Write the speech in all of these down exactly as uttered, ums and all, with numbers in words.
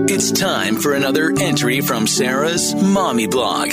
It's time for another entry from Sarah's Mommy Blog.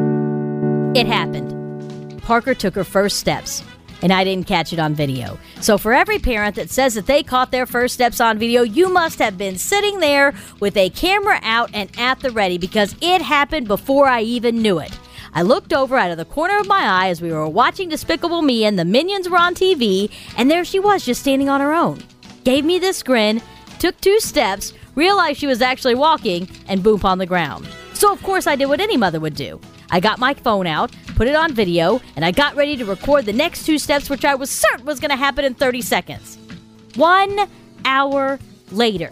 It happened. Parker took her first steps, and I didn't catch it on video. So for every parent that says that they caught their first steps on video, you must have been sitting there with a camera out and at the ready, because it happened before I even knew it. I looked over out of the corner of my eye as we were watching Despicable Me and the Minions were on T V, and there she was, just standing on her own. Gave me this grin, took two steps, realized she was actually walking, and boom, on the ground. So of course I did what any mother would do. I got my phone out, put it on video, and I got ready to record the next two steps, which I was certain was going to happen in thirty seconds. One hour later,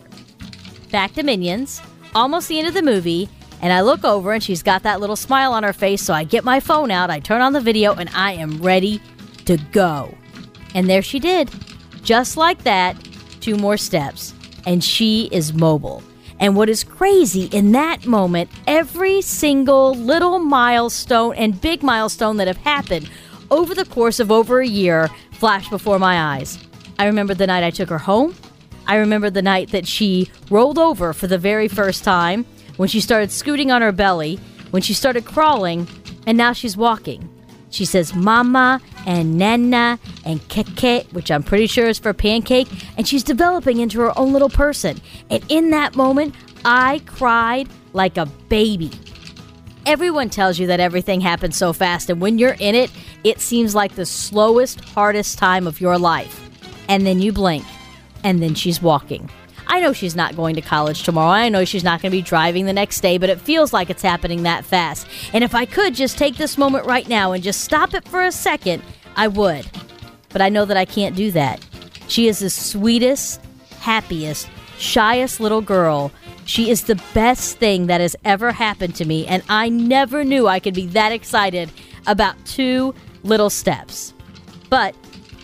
back to Minions, almost the end of the movie, and I look over and she's got that little smile on her face, so I get my phone out, I turn on the video, and I am ready to go. And there she did. Just like that, two more steps. And she is mobile. And what is crazy, in that moment, every single little milestone and big milestone that have happened over the course of over a year flashed before my eyes. I remember the night I took her home. I remember the night that she rolled over for the very first time, when she started scooting on her belly, when she started crawling, and now she's walking. She says mama and nana and keke, which I'm pretty sure is for pancake, and she's developing into her own little person. And in that moment, I cried like a baby. Everyone tells you that everything happens so fast, and when you're in it, it seems like the slowest, hardest time of your life. And then you blink, and then she's walking. I know she's not going to college tomorrow. I know she's not going to be driving the next day, but it feels like it's happening that fast. And if I could just take this moment right now and just stop it for a second, I would. But I know that I can't do that. She is the sweetest, happiest, shyest little girl. She is the best thing that has ever happened to me, and I never knew I could be that excited about two little steps. But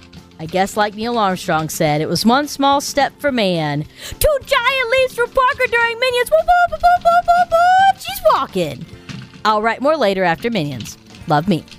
I guess like Neil Armstrong said, it was one small step for man, two giant leaps for Parker during Minions. Whoop, whoop, whoop, whoop, whoop, whoop. She's walking. I'll write more later after Minions. Love me.